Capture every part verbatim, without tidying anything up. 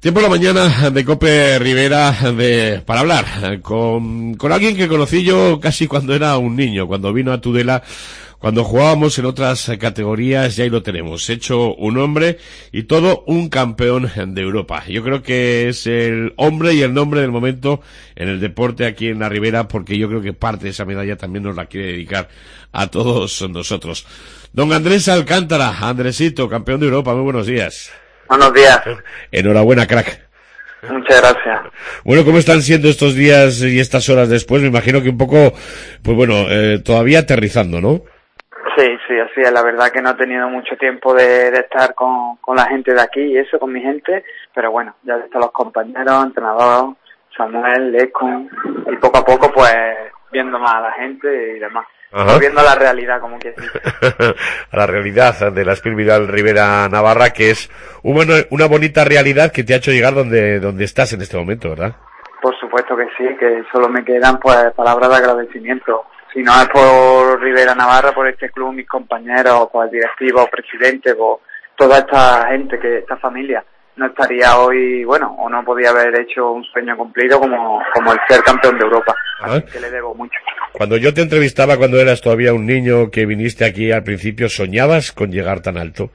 Tiempo en la mañana de Cope Rivera de, para hablar con, con alguien que conocí yo casi cuando era un niño, cuando vino a Tudela, cuando jugábamos en otras categorías, y ahí lo tenemos, hecho un hombre y todo un campeón de Europa. Yo creo que es el hombre y el nombre del momento en el deporte aquí en la Ribera, porque yo creo que parte de esa medalla también nos la quiere dedicar a todos nosotros. Don Andrés Alcántara, Andresito, campeón de Europa, muy buenos días. Buenos días. Enhorabuena, crack. Muchas gracias. Bueno, ¿cómo están siendo estos días y estas horas después? Me imagino que un poco, pues bueno, eh, todavía aterrizando, ¿no? Sí, sí, así es. La verdad que no he tenido mucho tiempo de, de estar con, con la gente de aquí y eso, con mi gente, pero bueno, ya están los compañeros, entrenador, Samuel, Lecon, y poco a poco pues viendo más a la gente y demás. Ajá. Viendo la realidad, como que decir. A la realidad de la Speed Vidal Rivera Navarra, que es una, una bonita realidad que te ha hecho llegar donde, donde estás en este momento, ¿verdad? Por supuesto que sí, que solo me quedan pues palabras de agradecimiento. Si no es por Rivera Navarra, por este club, mis compañeros, por el directivo, presidente, por toda esta gente, que esta familia, no estaría hoy, bueno, o no podía haber hecho un sueño cumplido como, como el ser campeón de Europa. Así que le debo mucho. Cuando yo te entrevistaba cuando eras todavía un niño que viniste aquí al principio, ¿soñabas con llegar tan alto?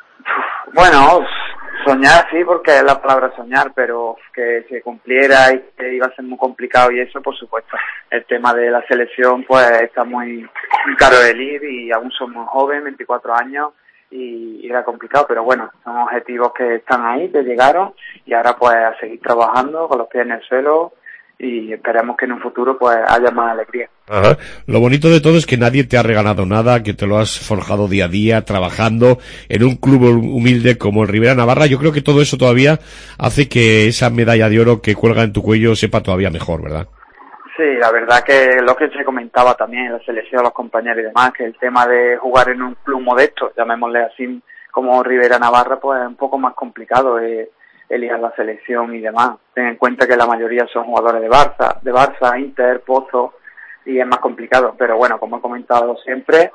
Bueno, soñar sí, porque es la palabra soñar, pero que se cumpliera y que iba a ser muy complicado y eso, por supuesto. El tema de la selección, pues está muy, muy caro de ir y aún somos jóvenes, veinticuatro años, y era complicado, pero bueno, son objetivos que están ahí, que llegaron, y ahora pues a seguir trabajando con los pies en el suelo y esperemos que en un futuro pues haya más alegría. Ajá. Lo bonito de todo es que nadie te ha regalado nada, que te lo has forjado día a día, trabajando en un club humilde como el Rivera Navarra. Yo creo que todo eso todavía hace que esa medalla de oro que cuelga en tu cuello sepa todavía mejor, ¿verdad? Sí, la verdad que lo que se comentaba también en la selección, los compañeros y demás, que el tema de jugar en un club modesto, llamémosle así, como Rivera Navarra, pues es un poco más complicado eh, el ir a la selección y demás. Ten en cuenta que la mayoría son jugadores de Barça, de Barça, Inter, Pozo, y es más complicado. Pero bueno, como he comentado siempre,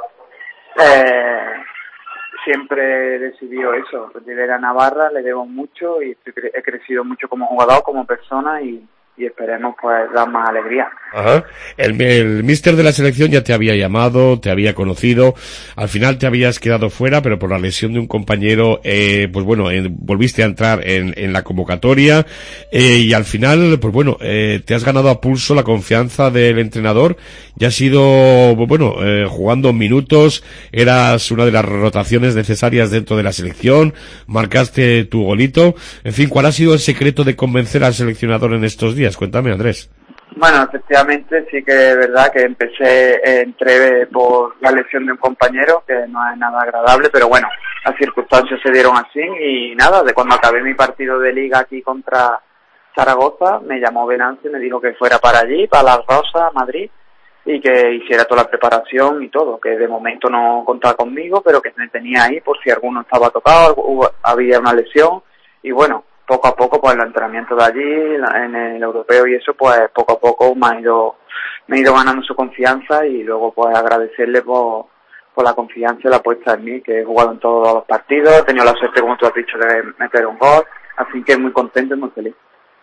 eh, siempre he decidido eso. Rivera Navarra le debo mucho y he crecido mucho como jugador, como persona y... y esperemos pues dar más alegría. Ajá. El, el míster de la selección ya te había llamado, te había conocido, al final te habías quedado fuera, pero por la lesión de un compañero, eh, pues bueno, eh, volviste a entrar en, en la convocatoria, eh, y al final, pues bueno, eh, te has ganado a pulso la confianza del entrenador, ya has ido, pues bueno, eh, jugando minutos, eras una de las rotaciones necesarias dentro de la selección, marcaste tu golito, en fin, ¿cuál ha sido el secreto de convencer al seleccionador en estos días? Cuéntame, Andrés. Bueno, efectivamente sí que es verdad que empecé, eh, entré por la lesión de un compañero, que no es nada agradable, pero bueno, las circunstancias se dieron así y nada, de cuando acabé mi partido de liga aquí contra Zaragoza, me llamó Venancio y me dijo que fuera para allí, para Las Rosas, Madrid, y que hiciera toda la preparación y todo, que de momento no contaba conmigo, pero que me tenía ahí por si alguno estaba tocado, hubo, había una lesión, y bueno, poco a poco, pues, el entrenamiento de allí, en el europeo y eso, pues, poco a poco me ha ido, me ha ido ganando su confianza y luego, pues, agradecerle por, por la confianza y la puesta en mí, que he jugado en todos los partidos, he tenido la suerte, como tú has dicho, de meter un gol, así que muy contento y muy feliz.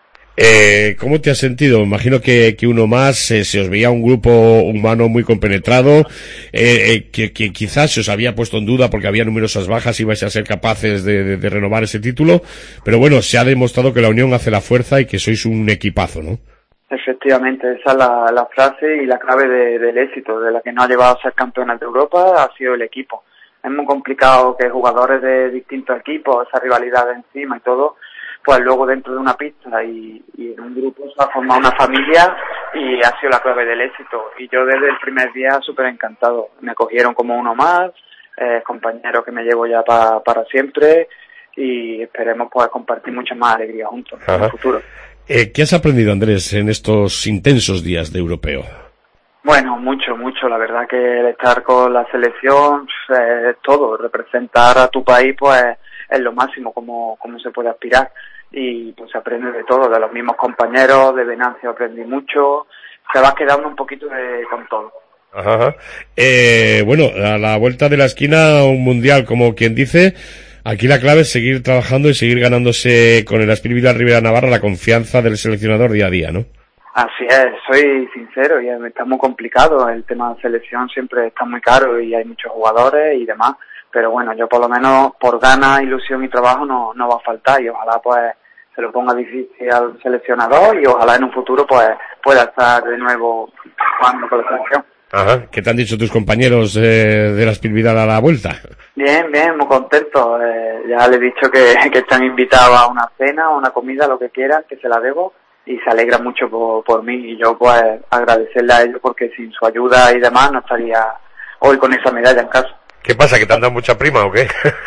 Eh, ¿Cómo te has sentido? Me imagino que, que uno más, eh, se os veía un grupo humano muy compenetrado, eh, eh, que, que quizás se os había puesto en duda porque había numerosas bajas y vais a ser capaces de, de, de renovar ese título, pero bueno, se ha demostrado que la unión hace la fuerza y que sois un equipazo, ¿no? Efectivamente, esa es la, la frase y la clave de, del éxito, de la que nos ha llevado a ser campeones de Europa, ha sido el equipo. Es muy complicado que jugadores de distintos equipos, esa rivalidad de encima y todo, pues luego dentro de una pista y, y en un grupo se ha formado una familia y ha sido la clave del éxito. Y yo desde el primer día súper encantado. Me cogieron como uno más, eh, compañeros que me llevo ya pa, para siempre y esperemos poder compartir mucha más alegría juntos. Ajá. En el futuro. Eh, ¿Qué has aprendido, Andrés, en estos intensos días de europeo? Bueno, mucho, mucho. La verdad que el estar con la selección eh, es todo. Representar a tu país pues es lo máximo como, como se puede aspirar. Y pues se aprende de todo, de los mismos compañeros, de Venancio aprendí mucho, se va quedando un poquito de, con todo. Ajá. Eh, bueno, a la vuelta de la esquina un mundial, como quien dice, Aquí la clave es seguir trabajando y seguir ganándose con el Aspil Vilar Ribera Navarra la confianza del seleccionador día a día, ¿no? Así es, soy sincero y está muy complicado, el tema de selección siempre está muy caro y hay muchos jugadores y demás, pero bueno, yo por lo menos por ganas, ilusión y trabajo no, no va a faltar y ojalá pues se lo ponga difícil al seleccionador y ojalá en un futuro pues pueda estar de nuevo jugando con la selección. Ajá, ¿qué te han dicho tus compañeros eh, de la Aspil Vilar a la vuelta? Bien, bien, muy contentos, eh, ya les he dicho que, que están invitados a una cena o una comida, lo que quieran, que se la debo. Y se alegra mucho por, por mí y yo pues agradecerle a ellos porque sin su ayuda y demás no estaría hoy con esa medalla en casa. ¿Qué pasa, que te han dado mucha prima o qué?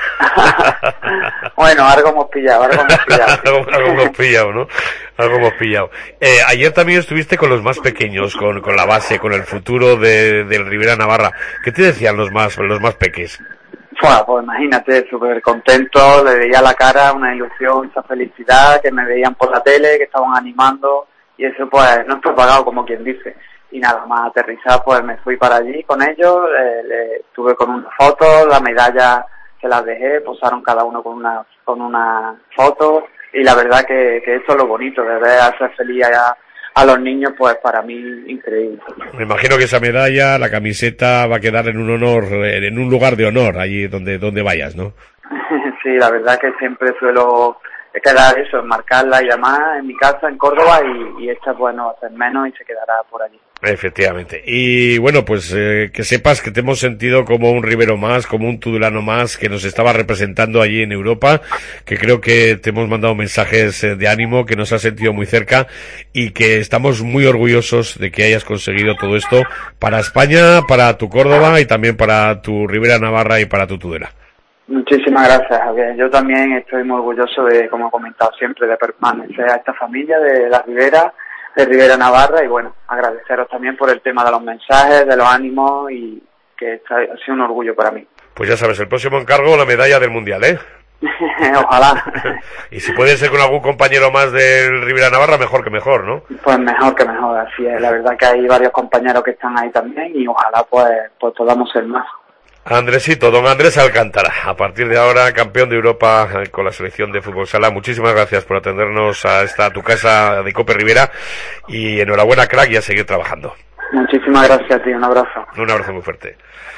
Bueno, algo hemos pillado, algo hemos pillado. algo, algo hemos pillado, ¿no? Algo hemos pillado. Eh, ayer también estuviste con los más pequeños, con, con la base, con el futuro de, del Ribera Navarra. ¿Qué te decían los más, los más peques? Bueno, pues imagínate, súper contento, le veía la cara, una ilusión, esa felicidad, que me veían por la tele, que estaban animando, y eso pues no estoy pagado como quien dice. Y nada más aterrizar, pues me fui para allí con ellos, eh, le, estuve con una foto, la medalla se las dejé, posaron cada uno con una con una foto, y la verdad que, que esto es lo bonito, de ver hacer feliz a, a los niños, pues para mí increíble. Me imagino que esa medalla, la camiseta, va a quedar en un honor, en un lugar de honor, allí donde donde vayas, ¿no? Sí, la verdad que siempre suelo quedar eso, enmarcarla y demás en mi casa en Córdoba y, y esta pues no va a ser menos y se quedará por allí. Efectivamente. Y bueno, pues eh, que sepas que te hemos sentido como un ribero más, como un tudulano más que nos estaba representando allí en Europa, que creo que te hemos mandado mensajes eh, de ánimo, que nos has sentido muy cerca y que estamos muy orgullosos de que hayas conseguido todo esto para España, para tu Córdoba y también para tu Ribera Navarra y para tu Tudela. Muchísimas gracias, Javier. Yo también estoy muy orgulloso de, como he comentado siempre, de permanecer a esta familia de la Ribera, de Ribera Navarra y bueno, agradeceros también por el tema de los mensajes, de los ánimos y que ha sido un orgullo para mí. Pues ya sabes, el próximo encargo, la medalla del Mundial, ¿eh? Ojalá. Y si puede ser con algún compañero más del Ribera Navarra, mejor que mejor, ¿no? Pues mejor que mejor, así es. La verdad que hay varios compañeros que están ahí también y ojalá pues, pues podamos ser más. Andresito, don Andrés Alcántara, a partir de ahora campeón de Europa con la selección de fútbol sala. Muchísimas gracias por atendernos a esta tu casa de Cope Ribera y enhorabuena, crack, y a seguir trabajando. Muchísimas gracias a ti, un abrazo. Un abrazo muy fuerte.